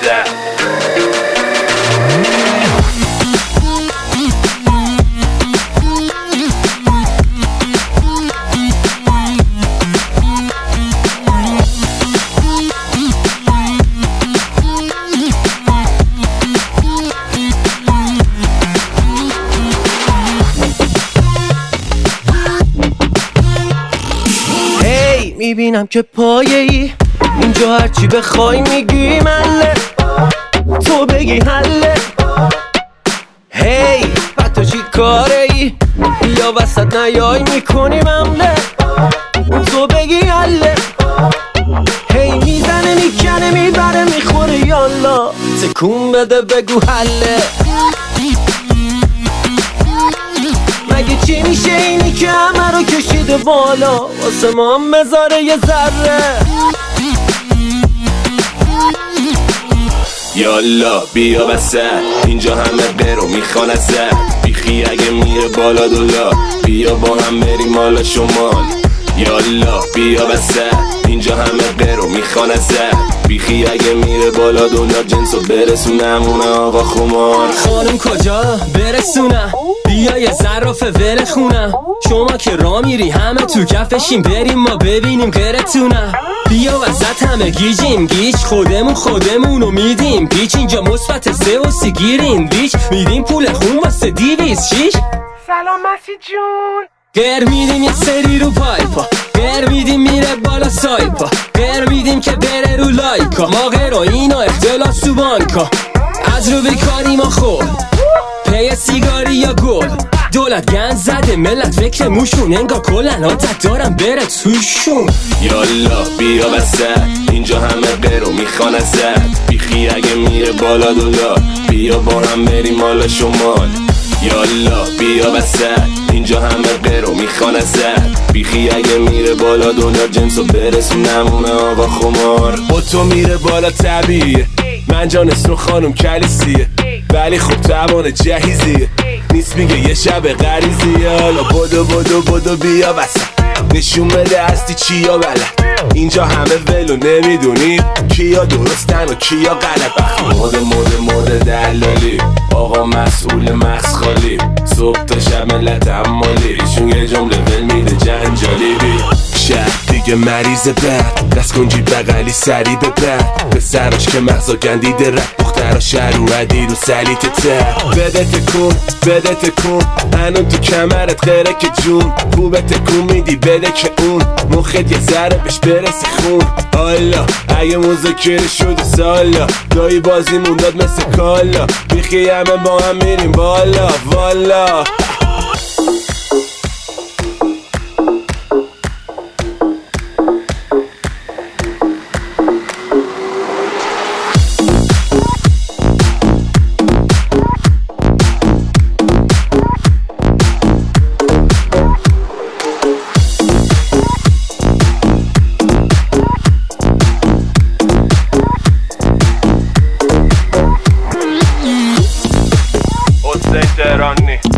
میبینم که پایه‌ای اینجا هرچی بخوای میگی مله، تو بگی حله. هی بعد تو چی کاره ای؟ یا وسط نیای میکنی ممله، تو بگی حله. هی میزنه میکنه میبره میخوره یالا، تکون بده بگو حله. مگه چی میشه اینی که همه رو کشیده بالا، واسه ما هم بذاره یه ذره. یالا بیا وسط، اینجا همه برو میخوان ازت. بیخی اگه میره بالا دولا، بیا با هم بریم حالا شمال. یالا بیا وسط، اینجا همه برو میخوان ازت. بیخی اگه میره بالا دولا، جنسو برسونمونه آقا خمار. خانم کجا برسونم؟ بیا یه ظرافه ور خونم. شما که را میری همه تو کفشیم، بریم ما ببینیم غیرتونم. بیا وسط همه گیجیم گیج، خودمونو میدیم پیچ. اینجا مثبت 3 و 30 گیریم بیچ، میدیم پول خون واسه 206. سلام مسیح جون. گر میدیم یه سری رو پایپا، گر میدیم میره بالا سایپا، گر میدیم که بره رو لایکا. ما غیرین و اختلاس تو بانکا، از رو بیکاری ما خور پی سیگاری یا گل. دولت گند زده ملت فکر موشون، انگار کلن آتت دارم بره توشون. یالا بیا وسط، اینجا همه برو میخوان ازت. بیخی اگه میره بالا دولا، بیا با هم بریم حالا شمال. یالا بیا وسط، اینجا همه برو میخوان ازت. بیخی اگه میره بالا دولا، جنسو برسونمونه آقا خمار. با تو میره بالا طبیعیه، من جانستون خانم کلیسیه، ولی خب توان جهیزیه. نیست میگه یه شب غریزیه. حالا بدو بیا وسط، نشون بده هستی چیا بلد. اینجا همه ولو نمیدونی کیا درستن و کیا غلط. مود دلالی، آقا مسئول مغز خالی. صبح تا شب ملت عمالی، ایشون یه جمله ول میده جنجالی. شهر دیگه مریض بد، دست کنجی بغلی سری به بد. به سراش که مغزا گندیده رد، دخترها شهر اومدی رو سلیت تر. بده تکون هنون تو کمرت غیره که جون. خوبه تکون میدی بده که اون مخت یه ذره بهش برسه خون. حالا اگه مذاکره شد سالا، دایی بازی مونداد مثل کالا. بیخی همه با هم میریم بالا والا. حسین تهرانی